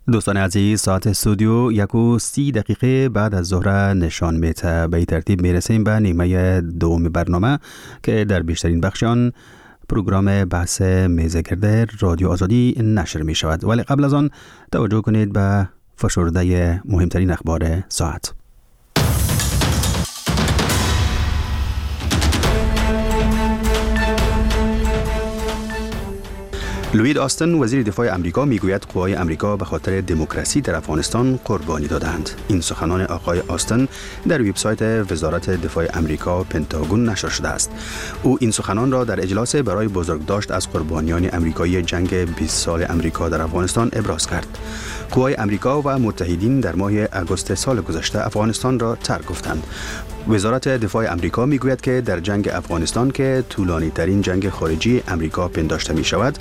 دوستان عزیز، ساعت استودیو 1:30 بعد از ظهر نشان میده. به این ترتیب میرسیم به نیمه دوم برنامه که در بیشترین بخشان پروگرام بحث میزگرد رادیو آزادی نشر می شود. ولی قبل از آن توجه کنید به فشرده مهمترین اخبار ساعت. لوید آستن وزیر دفاع امریکا میگوید قوای امریکا به خاطر دموکراسی در افغانستان قربانی دادند. این سخنان آقای آستن در وبسایت وزارت دفاع امریکا پنتاگون نشر شده است. او این سخنان را در اجلاس برای بزرگداشت از قربانیان امریکایی جنگ 20 سال امریکا در افغانستان ابراز کرد. قوای امریکا و متحدین در ماه اگست سال گذشته افغانستان را ترک گفتند. وزارت دفاع امریکا میگوید که در جنگ افغانستان که طولانی ترین جنگ خارجی امریکا پنداشته می شود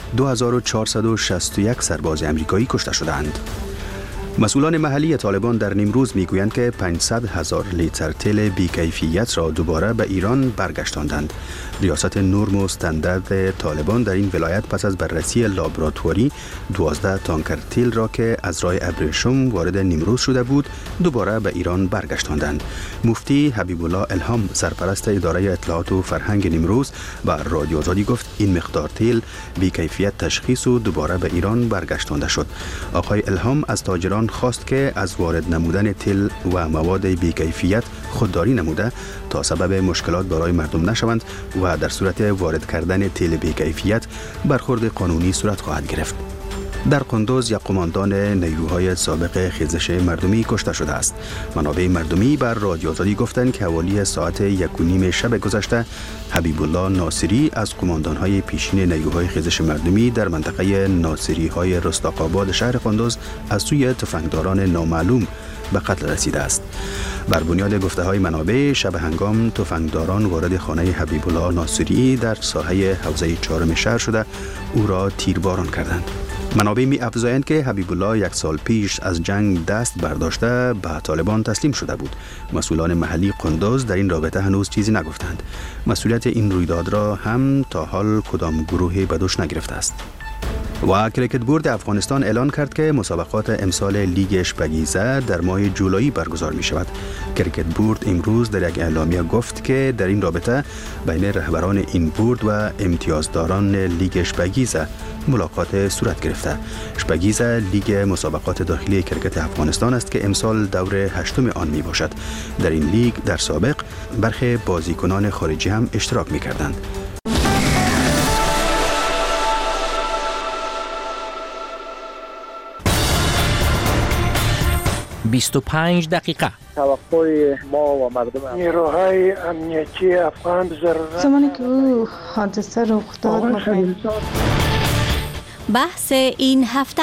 2461 سرباز امریکایی کشته شدند. مسئولان محلی طالبان در نیمروز میگویند که 500,000 لیتر تیل بی‌کیفیت را دوباره به ایران برگشتاندند. ریاست نرم و استاندارد طالبان در این ولایت پس از بررسی لابراتواری 12 تانکر تیل را که از راه ابریشم وارد نیمروز شده بود دوباره به ایران برگشتاندند. مفتی حبیب الله الهام سرپرست اداره اطلاعات و فرهنگ نیمروز و رادیو آزادی گفت این مقدار تیل بی‌کیفیت تشخیص و دوباره به ایران برگشتانده شد. آقای الهام از تاجران خواست که از وارد نمودن تیل و مواد بی‌کیفیت خودداری نموده تا سبب مشکلات برای مردم نشوند و در صورت وارد کردن تیل بی‌کیفیت برخورد قانونی صورت خواهد گرفت. در قندوز یک قماندان نیروهای سابق خیزش مردمی کشته شده است. منابع مردمی بر رادیو آزادی گفتند که حوالی ساعت 1:30 شب گذشته حبیب الله ناصری از قماندانهای پیشین نیروهای خیزش مردمی در منطقه ناصری‌های رستاق‌آباد شهر قندوز از سوی تفنگداران نامعلوم به قتل رسیده است. بر بنیاد گفته‌های منابع شب هنگام تفنگداران وارد خانه حبیب الله ناصری در ساحه حوزه 4 شهر شده او را تیرباران کردند. منابع می افزایند که حبیب الله 1 سال پیش از جنگ دست برداشته به طالبان تسلیم شده بود. مسئولان محلی قندوز در این رابطه هنوز چیزی نگفتند. مسئولیت این رویداد را هم تا حال کدام گروهی به دوش نگرفته است. و کریکت بورد افغانستان اعلان کرد که مسابقات امسال لیگ اشپگیزه در ماه جولای برگزار می شود. کریکت بورد امروز در یک اعلامیه گفت که در این رابطه بین رهبران این بورد و امتیازداران لیگ اشپگیزه ملاقات صورت گرفته. اشپگیزه لیگ مسابقات داخلی کریکت افغانستان است که امسال دور 8 آن می باشد. در این لیگ در سابق برخی بازیکنان خارجی هم اشتراک می کردند. 25 دقیقه توقع ما و مردم نیروهای امنیتی افغان زمانی که او حادثه رخ داد بحث این هفته.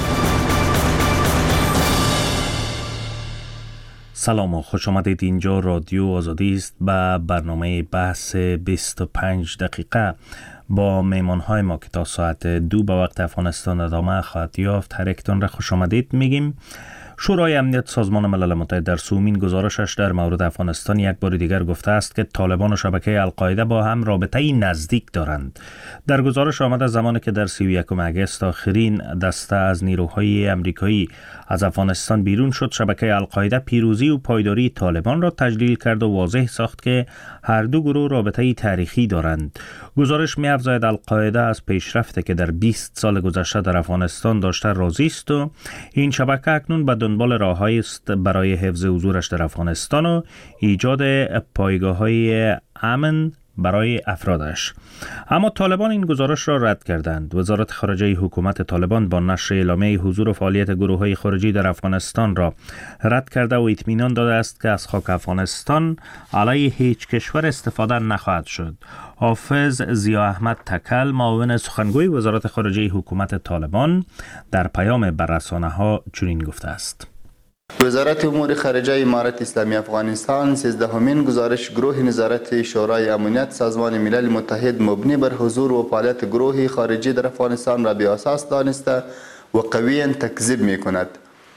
سلام و خوش آمدید. اینجا رادیو آزادی است به برنامه بحث 25 دقیقه با میمانهای ما که تا ساعت 2 به وقت افغانستان ادامه خواهد یافت. هر یکتان را خوش آمدید میگیم. شورای امنیت سازمان ملل متحد در سومین گزارشش در مورد افغانستان یک بار دیگر گفته است که طالبان و شبکه القاعده با هم رابطه‌ای نزدیک دارند. در گزارش آمده زمانی که در 31 اگست آخرین دسته از نیروهای امریکایی از افغانستان بیرون شد، شبکه القاعده پیروزی و پایداری طالبان را تجلیل کرد و واضح ساخت که هر دو گروه رابطه‌ای تاریخی دارند. گزارش می‌افزاید القاعده از پیشرفتی که در 20 سال گذشته در افغانستان داشته راضی است و این شبکه اکنون به دنبال راه‌هایی است برای حفظ حضورش در افغانستان و ایجاد پایگاه‌های امن برای افرادش. اما طالبان این گزارش را رد کردند. وزارت خارجه حکومت طالبان با نشر اعلامیه حضور و فعالیت گروه‌های خارجی در افغانستان را رد کرده و اطمینان داده است که از خاک افغانستان علیه هیچ کشور استفاده نخواهد شد. حافظ ضیا احمد تکل، معاون سخنگوی وزارت خارجه حکومت طالبان، در پیام بر رسانه‌ها چنین گفته است: وزارت امور خارجه امارت اسلامی افغانستان 13مین گزارش گروه نظارت شورای امنیت سازمان ملل متحد مبنی بر حضور و فعالیت گروه خارجی در افغانستان را بی اساس دانسته و قویاً تکذیب می کند.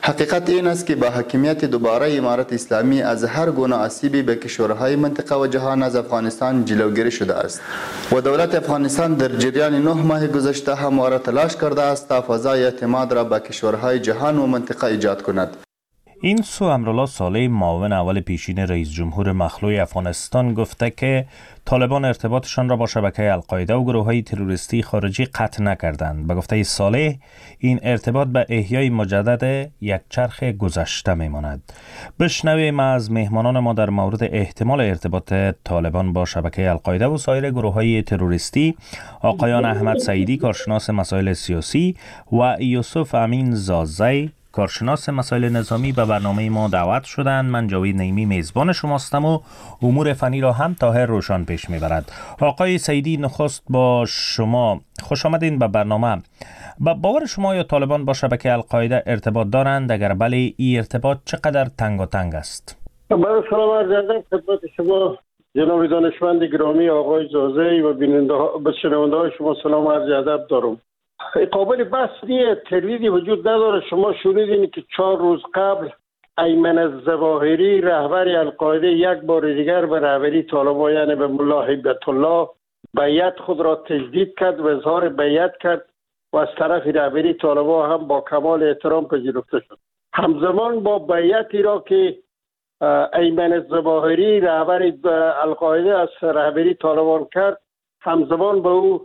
حقیقت این است که با حاکمیت دوباره امارت اسلامی از هر گونه آسیبی به کشورهای منطقه و جهان از افغانستان جلوگیری شده است و دولت افغانستان در جریان 9 ماه گذشته همواره تلاش کرده است تا فضای اعتماد را با کشورهای جهان و منطقه ایجاد کند. این سو امرالله صالح معاون اول پیشین رئیس جمهور مخلوع افغانستان گفته که طالبان ارتباطشان را با شبکه القاعده و گروه‌های تروریستی خارجی قطع نکردند. به گفته صالح این ارتباط به احیای مجدد یک چرخ گذشته میماند. بشنویم از مهمانان ما در مورد احتمال ارتباط طالبان با شبکه القاعده و سایر گروه‌های تروریستی آقایان احمد سعیدی کارشناس مسائل سیاسی و یوسف امین زازی کارشناس مسائل نظامی به برنامه ما دعوت شدند. من جاوید نعیمی میزبان شماستم و امور فنی را هم طاهر روشان پیش میبرد. آقای سعیدی نخست با شما، خوش آمدین به برنامه. با باور شما یا طالبان با شبکه القاعده ارتباط دارند؟ اگر بله این ارتباط چقدر تنگاتنگ است؟ با سلام عرض ادب خدمت شما جناب دانشمند گرامی آقای زازی و شنونده های شما سلام عرض ادب دارم. قابل بحث نیه، تردیدی وجود نداره. شما شنیدین که 4 روز قبل ایمن الظواهری رهبر القاعده یک بار دیگر به رهبری طالبان یعنی به ملا هیبت الله بیعت خود را تجدید کرد و اظهار بیعت کرد و از طرف رهبری طالبان هم با کمال احترام پذیرفته شد. همزمان با بیعتی را که ایمن الظواهری رهبر القاعده از رهبری طالبان کرد، همزمان به او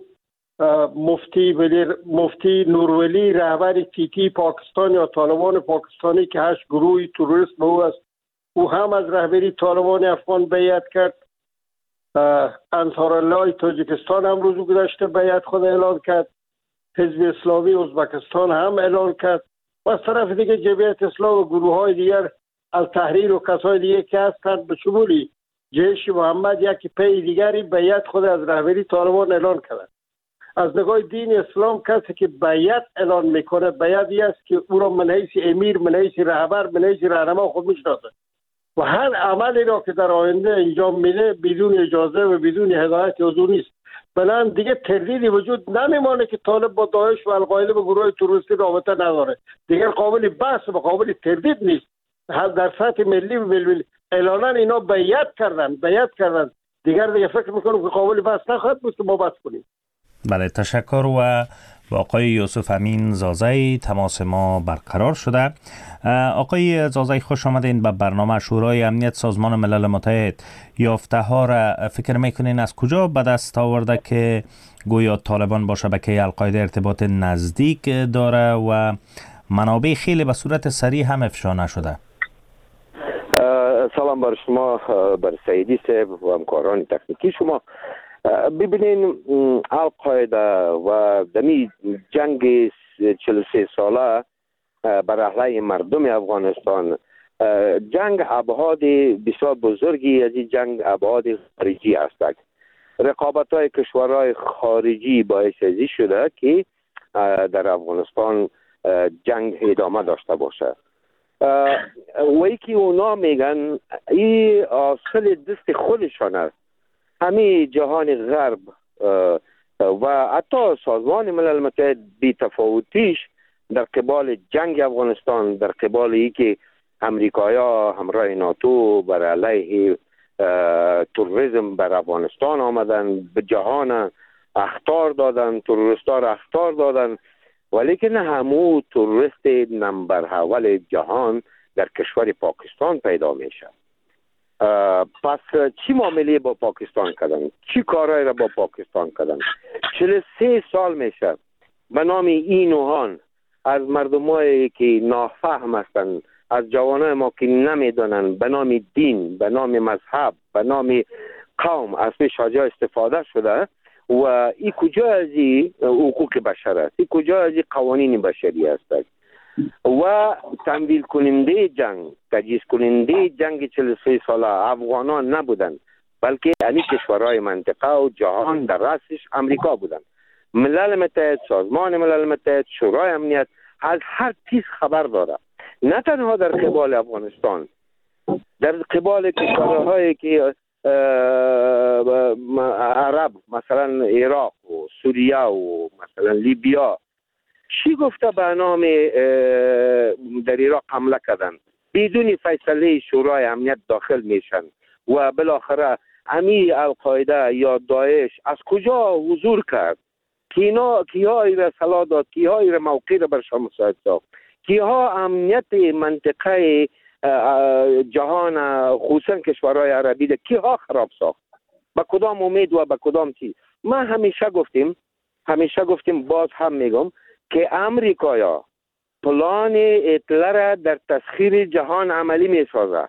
مفتی نورولی رهبر تیتی پاکستان یا طالبان پاکستانی که 8 گروه تروریست به او است، او هم از رهبری طالبان افغان بیعت کرد. انصارالله تاجیکستان هم روز گذشته بیعت خود اعلان کرد. حزب اسلامی ازبکستان هم اعلان کرد و از طرف دیگه جبهت اسلام و گروه های دیگر التحریر و کسای دیگه که هستند به شمولی جیش محمد یکی پی دیگری بیعت خود از رهبری طالبان اعلان کرد. از نگاه دین اسلام کسی که بیعت اعلان میکنه بیعتی است که او را من حیث امیر، من حیث رهبر، من حیث راهنما خود میشناسه و هر عملی را که در آینده انجام میده بدون اجازه و بدون هدایت حضور نیست. بلند دیگه تردیدی وجود نمیمانه که طالب با داعش و القاعده و گروه تروریستی رابطه نداره. دیگر قابل بحث و قابل تردید نیست. در سطح ملی و بلبلی اعلانا اینا بیعت کردن. دیگر فکر میکنم که قابل بحث نخواهد بود که ما بحث کنیم. بله، تشکر. و با آقای یوسف امین زازی تماس ما برقرار شده. آقای زازی خوش آمدین به برنامه. شورای امنیت سازمان ملل متحد یافته ها را فکر میکنین از کجا به دست آورده که گویا طالبان با شبکه القاعده ارتباط نزدیک داره و منابع خیلی به صورت سریع هم افشا نشده؟ سلام بر شما، بر سعیدی صاحب و همکاران تکنیکی شما. ببینین القاعده و دمی جنگ 43 ساله بر علیه مردم افغانستان، جنگ ابعاد بسیار بزرگی از این جنگ ابعاد خارجی است. رقابت های کشورهای خارجی باعث ازی شده که در افغانستان جنگ ادامه داشته باشه. وی که اونا میگن این اصل دست خودشان است. همه جهان غرب و حتی سازمان ملل متحد بی تفاوتیش در قبال جنگ افغانستان، در قبال ای که امریکایا همراه ناتو بر علیه تروریسم بر افغانستان آمدن، به جهان اخطار دادن، تروریستا را اخطار دادن، ولی که نه همو تروریست نمبر اول جهان در کشور پاکستان پیدا میشه. پس چی معامله با پاکستان کردن؟ چی کارهای را با پاکستان کردن؟ 43 سال میشه به نام این اوهان از مردمایی که نافهم هستند، از جوانای ما که نمیدونن، به نام دین، به نام مذهب، به نام قوم از پیش ها استفاده شده و این کجا از این حقوق بشر است؟ این کجا از این قوانین بشری است؟ و تمویل کننده جنگ، تجهیز کننده جنگ 43 ساله افغانان نبودن، بلکه همین کشورهای منطقه و جهان در رأسش امریکا بودن. ملل متحد، سازمان ملل متحد، شورای امنیت از هر چیز خبر داره، نه تنها در قبال افغانستان، در قبال کشورهایی که عرب، مثلا عراق و سوریه و مثلا لیبیا. چی گفته به نام در عراق حمله کردن؟ بدون فیصله شورای امنیت داخل میشن و بالاخره امی القاعده یا داعش از کجا حضور کرد؟ کیها را صلاح داد؟ کیها را موقع را برشان مساعد ساخت؟ کیها امنیت منطقه جهان خصوصا کشورهای عربی را کیها خراب ساخت؟ با کدام امید و با کدام چیز؟ ما همیشه گفتیم باز هم میگم که امریکایا پلان هیتلر در تسخیر جهان عملی میسازه.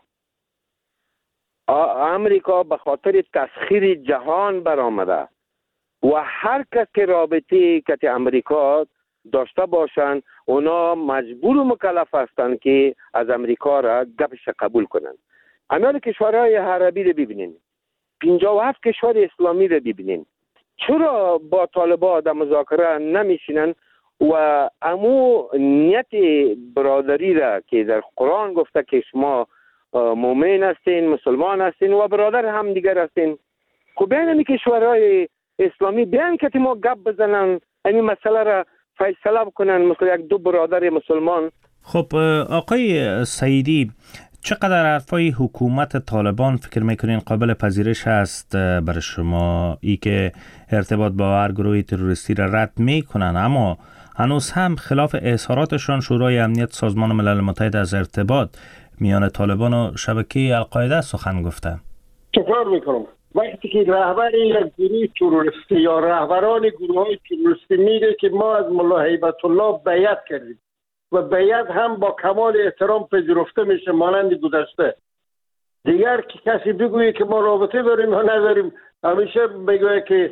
امریکا به خاطر تسخیر جهان برآمده و هر کس که رابطه که امریکا داشته باشند اونا مجبور و مکلف هستند که از امریکا را گپش قبول کنند. امیال کشورهای عربی رو ببینین، 57 کشور اسلامی رو ببینین، چرا با طالبان در مذاکره نمیشینن و امو نیت برادری را که در قرآن گفته که شما مؤمن هستین، مسلمان هستین و برادر هم دیگر هستین، خب بین این کشورهای اسلامی بیان که ما گپ بزنن این مسئله را فیصله بکنن مثل یک دو برادر مسلمان. خب آقای سعیدی، چقدر حرفای حکومت طالبان فکر میکنین قابل پذیرش هست برای شما؟ ای که ارتباط با هر گروه تروریستی را رد میکنن اما هنوز هم خلاف اظهاراتشان شورای امنیت سازمان ملل متحد از ارتباط میان طالبان و شبکه القاعده سخن گفته. تکرار میکنم وقتی که رهبر یک گروه تروریستی یا رهبران گروه های تروریستی میگه که ما از ملا هیبت الله بیعت کردیم و بیعت هم با کمال احترام پذیرفته میشه مانند گذشته، دیگر که کسی بگویه که ما رابطه داریم یا نداریم همیشه بگویه که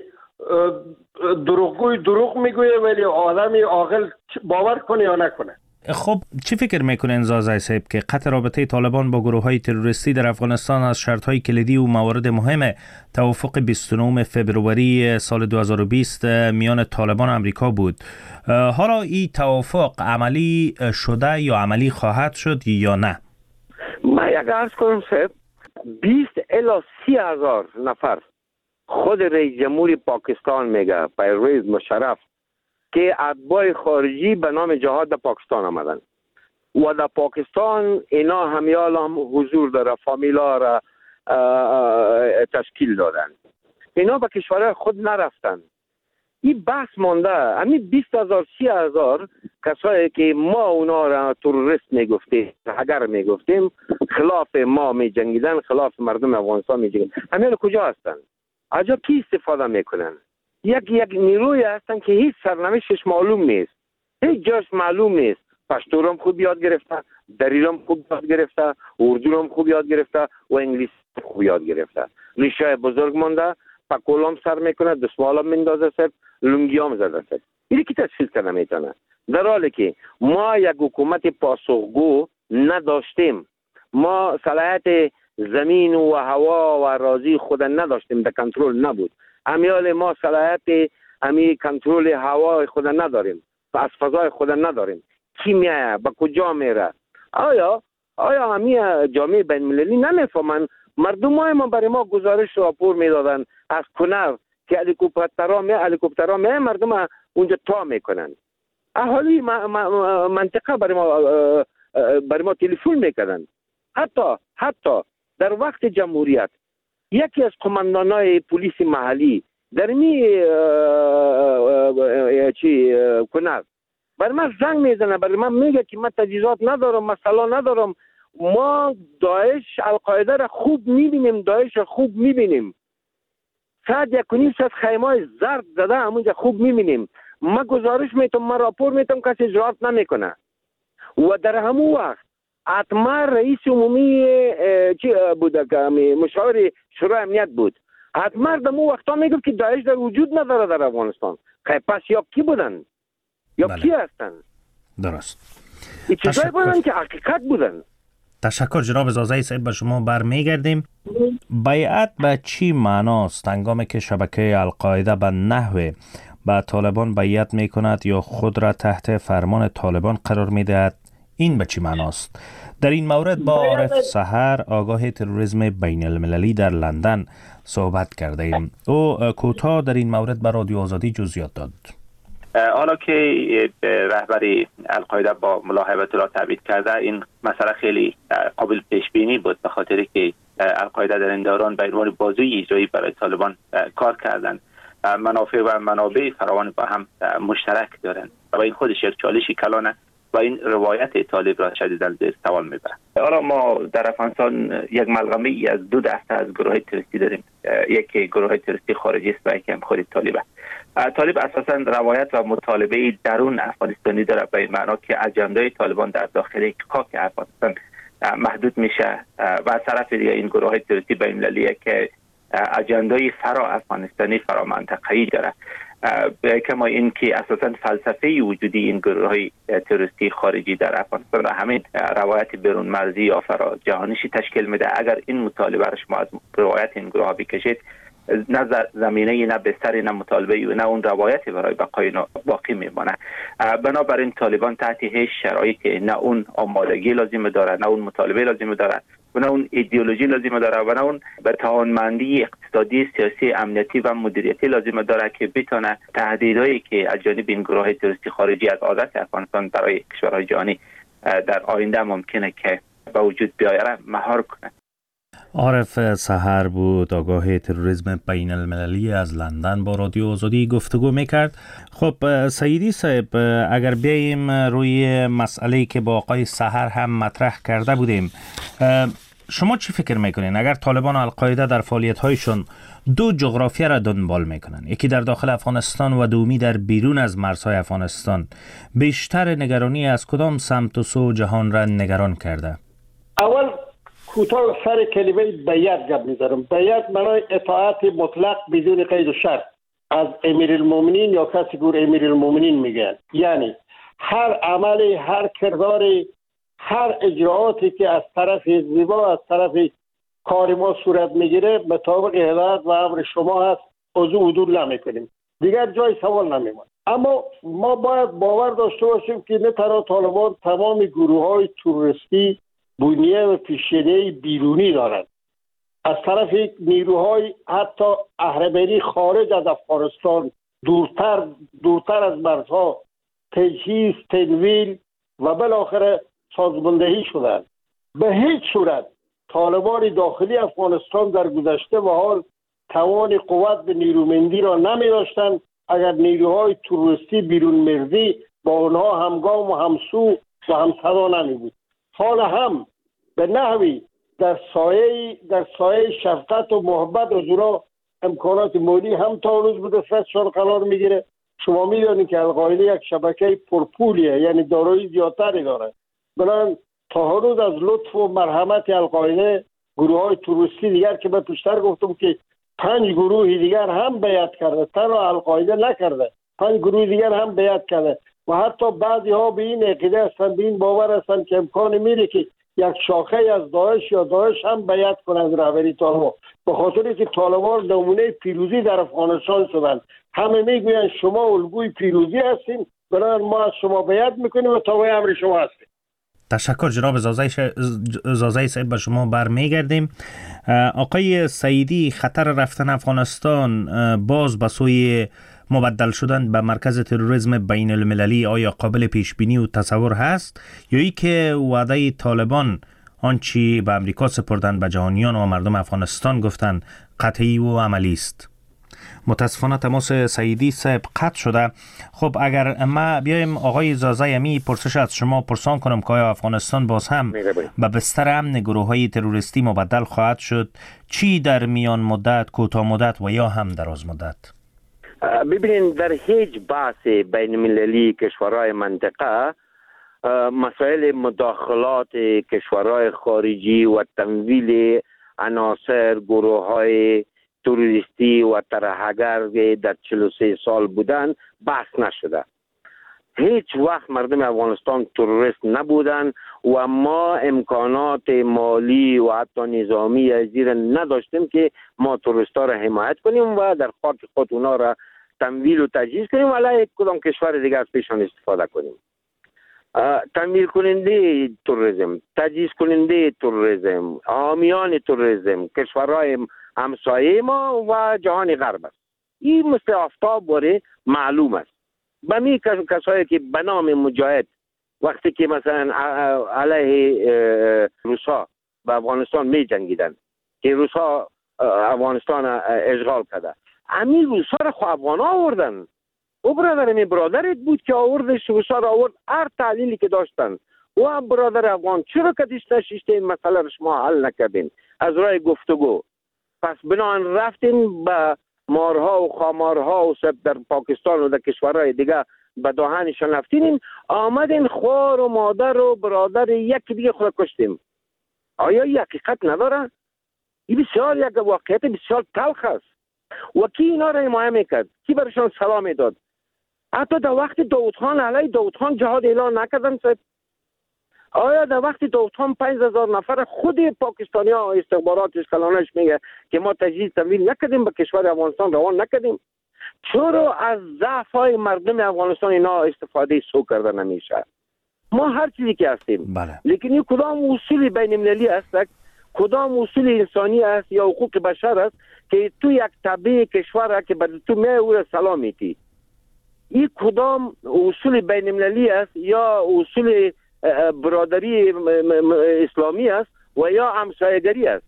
دروغگوی دروغ میگویه ولی آدمی عاقل باور کنه یا نکنه. خب چی فکر میکنین زازای صاحب که قطع رابطه طالبان با گروه های تروریستی در افغانستان از شرط های کلیدی و موارد مهم توافق 29 فبروری سال 2020 میان طالبان و امریکا بود؟ حالا این توافق عملی شده یا عملی خواهد شد یا نه؟ ما یک عرض کنم صاحب 20 الی 30 هزار نفر خود رئیس جمهور پاکستان میگه پرویز مشرف که اتباع خارجی به نام جهاد در پاکستان آمدن و در پاکستان اینا همیال هم حضور داره، فامیلا را تشکیل دادن، اینا به کشورهای خود نرفتن. این بحث مانده. همین 20,000 30,000 کسایی که ما اونا را تروریست میگفتیم، اگر میگفتیم خلاف ما میجنگیدن، خلاف مردم افغانستان میجنگیدن، همین کجا هستن؟ اجا کی استفاده میکنن؟ یک نیروی هستن که هیچ سرنوشتش معلوم نیست، هیچ جاش معلوم نیست. پشتو هم خوب یاد گرفته، دری هم خوب یاد گرفته، اردو هم خوب یاد گرفته و انگلیسی خوب یاد گرفته. ریشه بزرگ مونده، پکولام سر میکنه، دستمالم میندازه سر، لنگیام زده سر. اینی که تشخیص کنه میتونه. در حالی که ما یک حکومت پاسخگو نداشتیم، ما صلاحیت زمین و هوا و اراضی خود نداشتیم، در کنترل نبود. امیال ما صلاحیت امی کنترل هوا خود نداریم، از فضای خود نداریم. کی میایه؟ با کجا میره؟ آیا امی جامعه بین المللی نمیفهمن؟ مردم های ما برای ما گزارش راپور میدادن از کنر که هلیکوپترها می مردم اونجا تا میکنن. اهالی منطقه برای ما تلفن میکردن. حتی در وقت جمهوریت یکی از قماندانای پلیس محلی در کنر برای من زنگ میزنه، برای من میگه که من تجهیزات ندارم، مسئله ندارم. ما داعش القاعده را خوب میبینیم، داعش را خوب میبینیم. ساعت 1:30 خیمه زرد زده همونجا خوب میبینیم. ما گزارش میتونم، ما راپور میتونم، کسی اجرات نمیکنه. و در همون وقت حتما رئیس عمومی بود که مشاور شورای امنیت بود، حتما در اون وقتا میگفت که داعش در وجود نداره در افغانستان. خیلی پس یا کی بودن یا کی هستن؟ درست. این چیزایی بودن که حقیقت بودن. تشکر جناب زازای صاحب، به شما برمیگردیم. بیعت به چی معناست هنگامی که شبکه القاعده به نحو با طالبان بیعت میکند یا خود را تحت فرمان طالبان قرار میدهد؟ این به چی معناست؟ در این مورد با عارف سحر، آگاه تروریسم بین المللی در لندن صحبت کرده ایم. او کوتاه در این مورد به رادیو آزادی جزئیات داد. حالا که رهبری القاعده با ملاحظات الله تبعید کرده، این مسئله خیلی قابل پیش بینی بود، به خاطر که القاعده در این دوران به عنوان بازوی اجرایی برای طالبان کار کردند. منافع و منابع فراوان با هم مشترک دارند و این خودش یک چالش کلانه و این روایت طالب را شدیداً زیر سوال میبرد. حالا ما در افغانستان یک ملغمه ای از دو دسته از گروه تروریستی داریم. یکی گروه تروریستی خارجی است و یکی هم خود طالب. طالب اساساً روایت و مطالبه درون افغانستانی داره، به این معنا که اجنده طالبان در داخل خاک افغانستان محدود میشه و از طرف دیگه این گروه تروریستی بین‌المللیه که اجنده فرا افغانستانی فرا منطقه‌ای داره. کما این که اساساً فلسفه وجودی این گروه تروریستی خارجی در افغانستان همین روایت بیرون مرزی یا فرا جهانیشی تشکیل میده. اگر این مطالبه را شما از روایت این گروه بکشید، نه زمینه نه بستر نه مطالبه و نه اون روایتی برای بقای باقی میمانه. بنابراین طالبان تحت هیچ شرایطی نه اون آمادگی لازم داره، نه اون مطالبه لازم داره و نه اون ایدئولوژی لازم داره و نه اون به توانمندی اقتصادی، سیاسی، امنیتی و مدیریتی لازم داره که بتونه تهدیدایی که از جانب این گروه تروریستی خارجی از عادت افغانستان برای کشورهای جهانی در آینده ممکنه که به وجود بیایره مهار کنه. عارف سحر بود، آگاه تروریسم بین المللی از لندن، با رادیو آزادی گفتگو میکرد. خب سیدی صاحب، اگر بیاییم روی مسئله که با آقای سحر هم مطرح کرده بودیم، شما چی فکر میکنین اگر طالبان و القاعده در فعالیت‌هایشون دو جغرافیا را دنبال میکنن، یکی در داخل افغانستان و دومی در بیرون از مرزهای افغانستان، بیشتر نگرانی از کدام سمت و سو جهان را نگران کرده؟ اول کوتاه سر کلمه بیعت گپ میذارم. بیعت معنای اطاعت مطلق بدون قید و شرط از امیرالمومنین یا کسی که امیرالمومنین میگن. یعنی هر عمل، هر کردار، هر اجراعاتی که از طرف حزب از طرف کار ما صورت میگیره مطابق هدایت و امر شما هست، از او عدول نمیکنیم، دیگر جای سوال نمیمونه. اما ما باید باور داشته باشیم که نه تنها طالبان، تمام گروه‌های تروریستی بنیه و پیشینه بیرونی دارند. از طرف نیروهای حتی اهرمنی خارج از افغانستان، دورتر از مرزها، تجهیز، تنویل و بالاخره سازماندهی شدند. به هیچ صورت طالبان داخلی افغانستان در گذشته و حال توان قوت به نیرومندی را نمی داشتند اگر نیروهای تروریستی بیرون مرزی با آنها همگام و همسو و همصدا نمی بود. حال هم به نحوی در سایه شفقت و محبت از اونا امکانات مالی هم تا روز به دستشان قرار میگیره. شما میدونید که القاعده یک شبکه پرپولیه، یعنی دارایی زیادتری داره. بنابراین تا روز از لطف و مرحمت القاعده گروه‌های تروریستی دیگر که من پیشتر گفتم که 5 گروه دیگر هم بیعت کرده، تنها القاعده نکرده، 5 گروه دیگر هم بیعت کرده و حتی بعضی ها به این عقیده هستند، به این باور هستند که امکان میره که یک شاخه از داعش یا داعش هم بیعت کنند رهبری طالبان، به خاطر که طالبان نمونه پیروزی در افغانستان شدند. همه میگویند شما الگوی پیروزی هستین، بنابراین ما از شما بیعت میکنیم و تابع امر شما هستیم. تشکر جناب زازای صاحب، به شما برمیگردیم. آقای سعیدی، خطر رفتن افغانستان باز به سوی مبدل شدن به مرکز تروریسم بین المللی آیا قابل پیش بینی و تصور هست، یا ای که وعده طالبان آنچی به امریکا سپردن به جهانیان و مردم افغانستان گفتن قطعی و عملی است؟ متاسفانه تماس سعیدی صاحب قطع شده. خب اگر ما بیایم آقای زازای می پرسش از شما پرسان کنم که آیا افغانستان باز هم به بستر امن گروه‌های تروریستی مبدل خواهد شد، چی در میان مدت، کوتاه مدت و یا هم دراز مدت؟ ببینید، در هیچ بحث بین المللی کشورهای منطقه مسائل مداخلات کشورهای خارجی و تمویل عناصر گروه‌های تروریستی و ترهگر در 43 سال بودن بحث نشده. هیچ وقت مردم افغانستان تروریست نبودن و ما امکانات مالی و حتی نظامی از زیر نداشتیم که ما تروریستا را حمایت کنیم و در خاک خود اونا را تمویل و تجهیز کنیم و علیه کدام کشور دیگر از پیشان استفاده کنیم. تمویل کننده تروریسم، تجهیز کننده تروریسم، حامیان تروریسم کشورهای همسایه ما و جهان غرب است. این مثل آفتاب باره معلوم است. به می کسایی که به نام مجاهد وقتی که مثلا علیه روسا به افغانستان می جنگیدن که روسا افغانستان اشغال کرده، همین روسا را خو افغان آوردن. او برادر می برادرت بود که آوردش، روسا را آورد، هر تحلیلی که داشتن و برادر افغان چرا کدیش نشیشته این مسئله را شما حل نکردین از راه گفتگو؟ پس بنابراین رفتین به مارها و خامارها و سب در پاکستان و در کشورهای دیگه به دهانشان رفتین، آمدین خوار و مادر و برادر یکی دیگه خود کشتیم. آیا این حقیقت نداره؟ این بسیار یک واقعیت بسیار تلخ است. و کی اینا را حمایت میکرد؟ کی برشان سلام میداد؟ حتی در وقت داود خان علیه داود خان جهاد اعلان نکردن صاحب؟ آیا در وقت داود خان 5000 نفر خود پاکستانی ها استخباراتش کلانش میگه که ما تجهیز تمویل نکردیم به کشور افغانستان روان نکردیم؟ چرا از ضعف های مردم افغانستان اینا استفاده سو کرده نمیشه؟ ما هر چیزی که هستیم، لیکن این کدام اصول بین المللی است، کدام اصول انسانی است یا حقوق بشر است که تو یک تابع کشور که بر تو می او سلام میتی؟ این کدام اصول بین المللی است یا اصول برادری اسلامی است و یا همسایگری است؟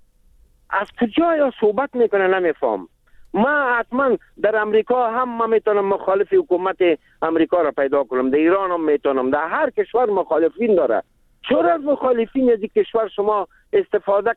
از کجا یا صحبت میکنه نمیفهم. ما حتما در امریکا هم ما میتونم مخالف حکومت امریکا را پیدا کنم، در ایران هم میتونم، در هر کشور مخالفین داره. چرا از مخالفین از کشور شما استفاده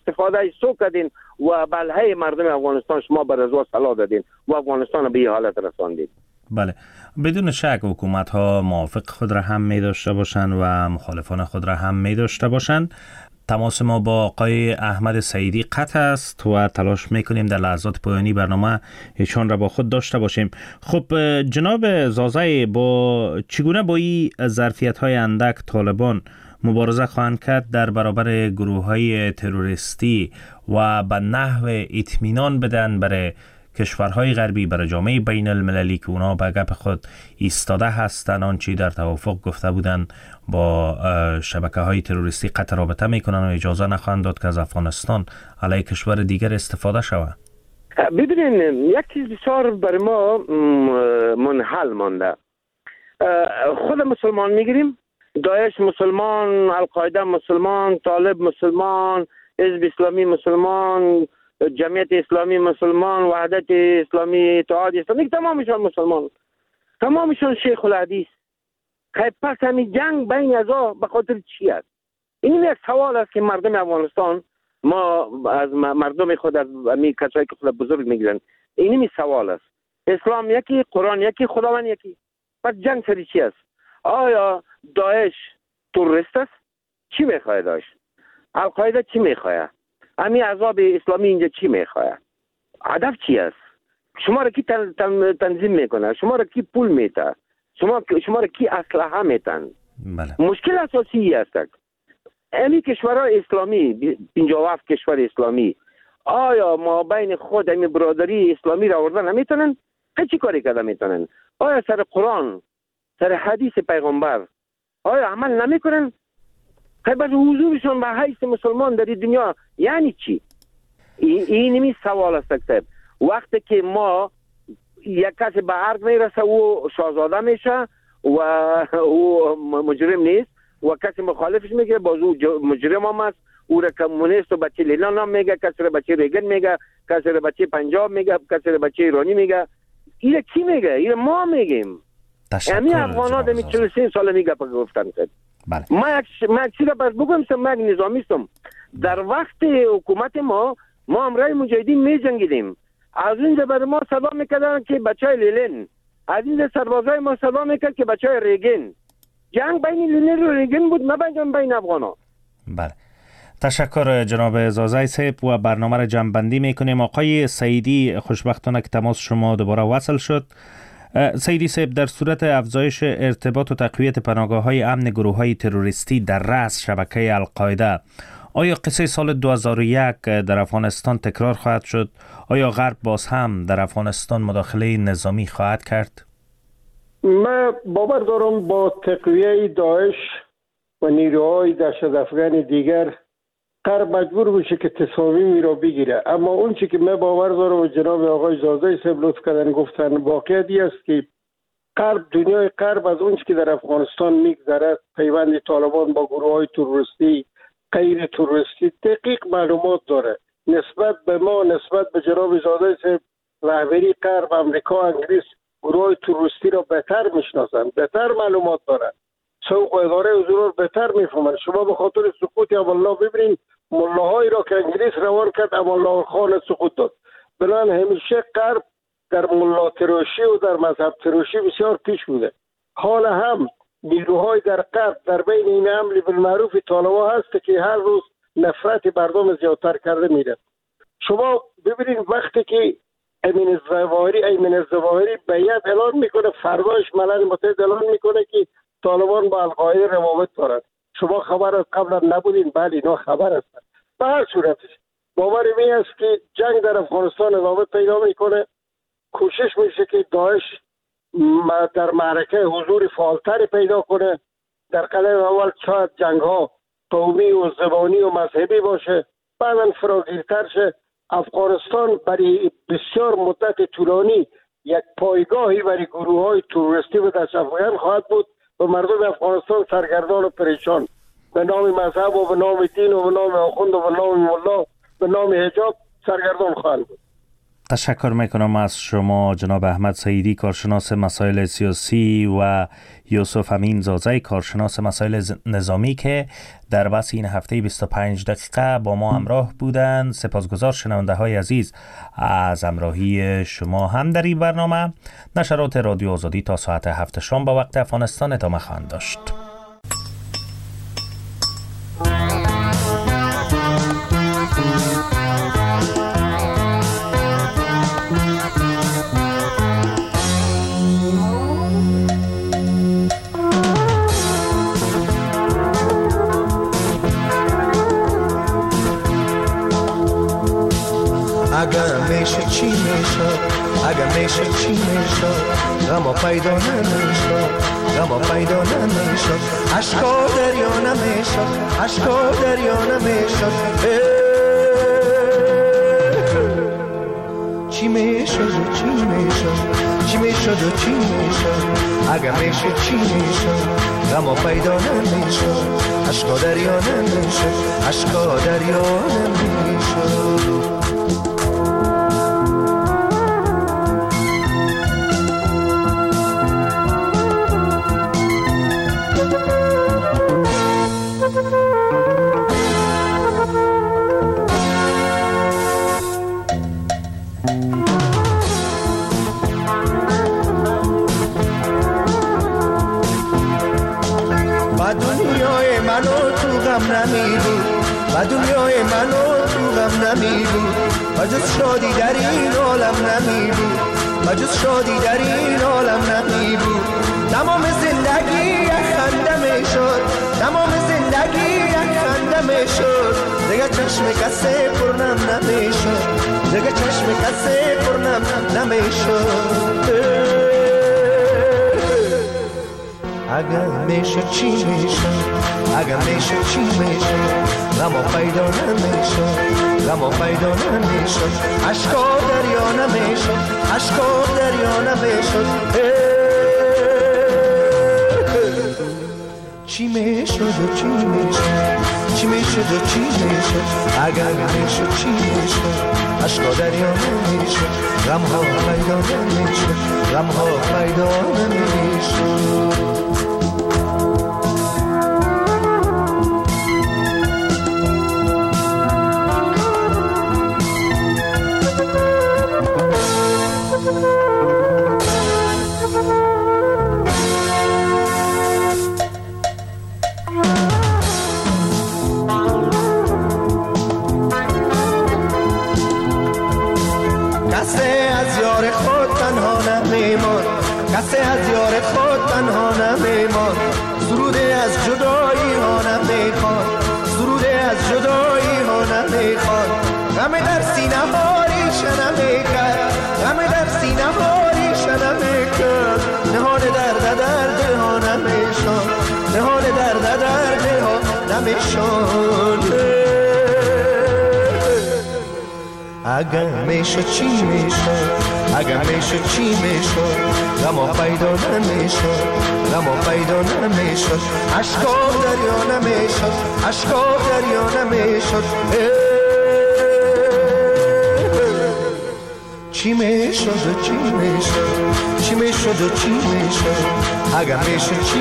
سو کردین و بلهای مردم افغانستان شما بر رضا صلاح دادین و افغانستان به این حالت رساندید؟ بله، بدون شک حکومت ها موافق خود را هم می داشته باشند و مخالفان خود را هم می داشته باشند. تماس ما با آقای احمد سعیدی قطع است و تلاش میکنیم در لحظات پایانی برنامه ایشان را با خود داشته باشیم. خب جناب زازای، چگونه با این ظرفیت های اندک طالبان مبارزه خواهند کرد در برابر گروه های تروریستی و به نحو اطمینان بدن برای کشورهای غربی، برای جامعه بین المللی که اونا به گپ خود ایستاده هستند، آنچه در توافق گفته بودند با شبکه های تروریستی قطع رابطه میکنن و اجازه نخواهند داد که از افغانستان علیه کشور دیگر استفاده شود؟ ببینین، یک چیز بسیار برای ما منحل مانده. خود مسلمان میگیریم، داعش مسلمان، القاعده مسلمان، طالب مسلمان، حزب اسلامی مسلمان، جمعیت اسلامی مسلمان، وحدت اسلامی، اتحاد اسلامی، تمامشان مسلمان، تمامشان شیخ الحدیث. خیلی پس همین جنگ بین ازا به خاطر چی است؟ این یک سوال است که مردم افغانستان، ما از مردم خود، از همین کسایی که خود بزرگ میگیرن، این سوال است. اسلام یکی، قرآن یکی، خداوند یکی. پس جنگ سری چی است؟ آیا داعش تروریست است؟ چی میخواه داشت؟ القاعده چی میخواه؟ همین عذاب اسلامی اینجا چی میخواه؟ هدف چی است؟ شما را کی تنظیم میکنه؟ شما را کی پول میده؟ شما را کی اسلحه میتن؟ مشکل اساسی است. همین کشورهای اسلامی، 57 کشور اسلامی، آیا ما بین خود همین برادری اسلامی را آوردن نمیتونن؟ چی کاری کرده میتونن؟ آیا سر قرآن، سر حدیث پیغمبر آیا عمل نمیکنن؟ خیلی حضورشون به حیث مسلمان در دنیا یعنی چی؟ اینمی سوال است صاحب. وقتی که ما یک کسی به عرض میرسه و شاهزاده میشه و او مجرم نیست و کسی مخالفش میگه باز او مجرم هم است، او را کمونیست و بچه لیلان هم میگه، کسی را بچه ریگن میگه، کسی را بچه پنجاب میگه، کسی را بچه ایرانی میگه. این کی میگه؟ این ما میگیم. همین افغانات همی 43 سال میگه پا گفتن کرد. ما یک چیز بس بگم، من یک نظامیستم. در وقت حکومت ما امرای مجاهدین می جنگیدیم. از اینجا بر ما صدا میکردن که بچه های لیلن، از اینجا سربازای ما صدا میکرد که بچه های ریگن. جنگ بین لیلن و ریگن بود، نه بین افغانا. بله، تشکر جناب زازای صاحب و برنامه را جمع‌بندی میکنیم. آقای سعیدی، خوشبختانه که تماس شما دوباره وصل شد. سعیدی صاحب، در صورت افزایش ارتباط و تقویت پناهگاه‌های امن گروه‌های تروریستی در رأس شبکه القاعده، آیا قصه سال 2001 در افغانستان تکرار خواهد شد؟ آیا غرب باز هم در افغانستان مداخله نظامی خواهد کرد؟ من باور دارم با تقویه داعش و نیروهای دهشت‌افغان دیگر غرب مجبور بشه که تصامیمی را بگیره. اما اون چی که من باور دارم و جناب آقای زازای صاحب لطف کردن گفتن واقعیتی است که غرب، دنیای غرب از اونچه که در افغانستان میگذره، پیوند طالبان با گروه‌های تروریستی غیر تروریستی دقیق معلومات داره. نسبت به ما، نسبت به جناب زاده صاحب، رهبری غرب، امریکا، انگلیس گروه تروریستی را بهتر میشناسند، بهتر معلومات دارند، سوق و اداره حضور را بهتر میفهمند. شما به خاطر سقوط امالله ببینید ملاهایی را که انگلیس روان کرد، امالله خان سقوط داد. بنان همیشه غرب در ملا تراشی و در مذهب تراشی بسیار پیش بوده. حال هم نیروهای در غرب در بین این امر بالمعروف طالبان هست که هر روز نفرت مردم زیادتر کرده میره. شما ببینید وقتی که ایمن الظواهری بیعت اعلان میکنه، فرداش ملل متحد اعلان میکنه که طالبان با القاعده روابط دارند. شما خبر از قبل نبودین؟ بله اینا خبر هستن. به هر صورتش باور می است که جنگ در افغانستان ادامه پیدا میکنه. کوشش میشه که داعش در معرکه حضور فعالتری پیدا کنه. در قدم اول شاید جنگ ها قومی و زبانی و مذهبی باشه، بعدا فراگیرتر شه. افغانستان برای بسیار مدت طولانی یک پایگاهی برای گروه های تروریستی و دستافغان خواهد بود و مردم افغانستان سرگردان و پریشان به نام مذهب و به نام دین و به نام آخوند و به نام ملا به نام حجاب سرگردان خواهند بود. تشکر میکنم از شما جناب احمد سعیدی، کارشناس مسائل سیاسی، و یوسف امین زازی، کارشناس مسائل نظامی، که در بحث این هفته 25 دقیقه با ما همراه بودند. سپاسگزار شنونده های عزیز از همراهی شما هم در این برنامه. نشرات رادیو آزادی تا ساعت 7 شام با وقت افغانستان ادامه خواهند داشت. چی میشد اگر میشد چی میشد غم پیدا نمیشد غم پیدا نمیشد اشکا دریا نمیشد اشکا دریا نمیشد چی میشد و چی میشد چی میشد و چی میشد اگر میشد چی میشد غم پیدا نمیشد اشکا دریا نمیشد اشکا دریا نمیشد و دنیای منو تو غم نمی بود و جز شادی در این عالم نمی بود و جز شادی در این عالم نمی بود تمام زندگی یک خنده می شد تمام زندگی یک خنده می شد دیگه چشم کسی پرنم نمی شد دیگه چشم کسی پرنم نمی شد اگر میشد چی میشد اگر میشد چی میشد غم پیدا نمیشد غم پیدا نمیشد اشکا دریا نمیشد اشکا دریا نمیشد چی میشد و چی میشد چی میشد و چی میشد اگر میشد چی میشد اشکا دریا نمیشد غم ها پیدا نمیشد غم ها پیدا نمیشد کسی از یار خود تنها نمیمان سروده از جدایی ها نمیخوان سروده از جدایی ها نمیخوان غم در سینه ها ریشه نمیکرد غم در سینه ها ریشه نمیکرد نهان درد ها نمیشان نهان درد ها نمیشان اگر میشد چی میشد اگر میشد چی میشد غما پیدا نمیشد غما پیدا نمیشد اشکاب دریا نمیشد اشکاب دریا نمیشد چی میشد و چی میشد چی میشد و چی میشد اگر میشد چی